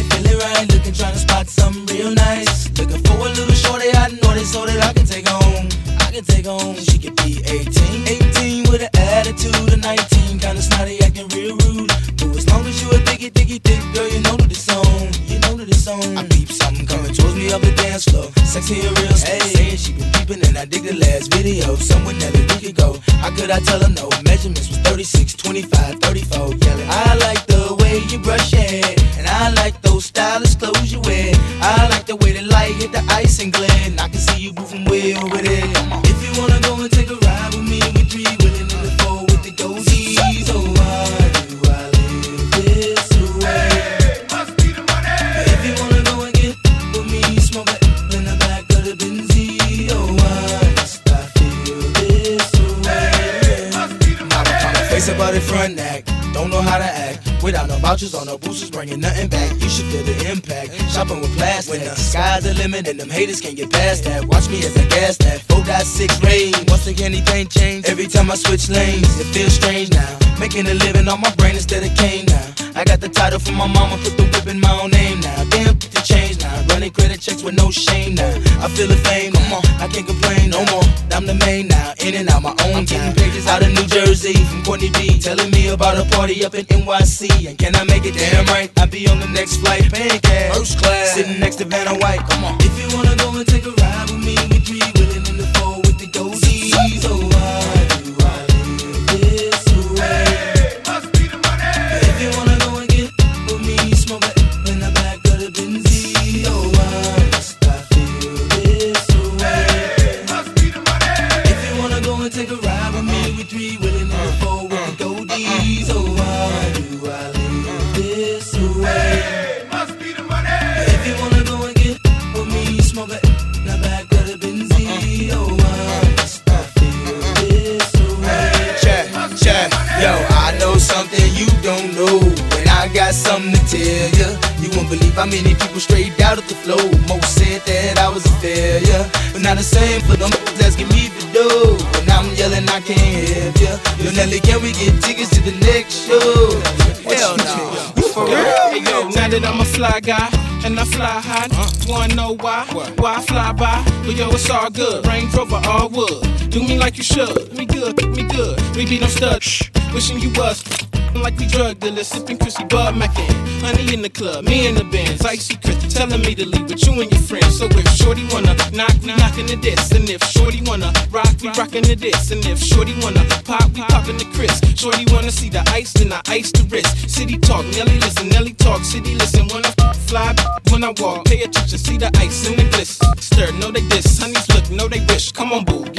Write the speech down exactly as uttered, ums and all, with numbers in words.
right, feeling right, looking, trying to spot something real nice. Looking for a little shorty, I know it so that I can take home. I can take home. She could be eighteen, eighteen with an attitude of nineteen, kinda snotty, acting real rude. But as long as you a diggy, diggy, thick girl, you know that it's on. You know that it's on. I peep something coming towards me up the dance floor. Sexy and real, hey. Saying she been peeping and I dig the last video. Someone that a week ago. How could I tell her no? Measurements was thirty-six, twenty-five, thirty-four. Yelling, I like the way you brush your hair, and I like those stylish clothes you wear. I like the way the light hit the ice and glare, and I can see you moving way over there. If you wanna go and take a ride with me, we three willing in the four with the goldies. Oh, why do I live this way? Hey, must be the money. If you wanna go and get with me, smoke a in the back of the Benzie. Oh, why must I feel this way? Hey, must be the money. Now I'm trying to face about it front act. Don't know how to act without no vouchers or no boosters, bringing nothing back. You should feel the impact. Shopping with plastic. When the sky's the limit and them haters can't get past that. Watch me as I gas that. four point six range. Once again, anything change. Every time I switch lanes, it feels strange now. Making a living on my brain instead of cane now. I got the title from my mama, put the whip in my own name now. Damn, the change now. Running credit checks with no shame now. I feel the fame, come on, I can't complain no more. I'm the main now, in and out my own. I'm getting pages out of New Jersey from Courtney B, telling me about a party up in N Y C. And can I make it damn right? I'll be on the next flight, paying cash, first class, sitting next to Vanna White. Come on. If you wanna go and take a ride with me, we three willing in the four with the goldies. Oh, why do I live this way? Hey, must be the money. If you wanna go and get with me, smoke a in the back of the Benzie. Oh, why must I feel this way? Hey, must be the money. If you wanna go and take a ride with me, we three willing in the four with the goldies. Oh, why do I live this way? Hey, must be the money. If you wanna go and get with me, smoke a in the back of the Benzie. Oh, why must I feel this way? Check, check, yo, I know something you don't know, and I got something to tell ya. You won't believe how many people straight out of the flow. Most said that I was a failure, but not the same for them asking me to do. And I'm yelling, I can't help ya. Yo, Nelly, can we get tickets to the next show? Hell no. You for real? Hey, yo, now that I'm a fly guy and I fly high, wanna know why? Why I fly by? But yo, it's all good. Range Rover, all wood. Do me like you should. Me good, me good. We be no stud. Shh. Wishing you was like we drug dealers, sipping Chrissy Bud Mackin. Honey in the club, me in the Benz, icy Chris telling me to leave with you and your friends. So if Shorty wanna knock, we knockin' the diss. And if Shorty wanna rock, we rockin' the diss. And if Shorty wanna pop, we poppin' the Chris. Shorty wanna see the ice, then I ice the wrist. City talk, Nelly listen, Nelly talk, city listen. When I fly, when I walk, pay attention, see the ice in the bliss. Stir, know they diss, honeys look, know they wish. Come on, boo.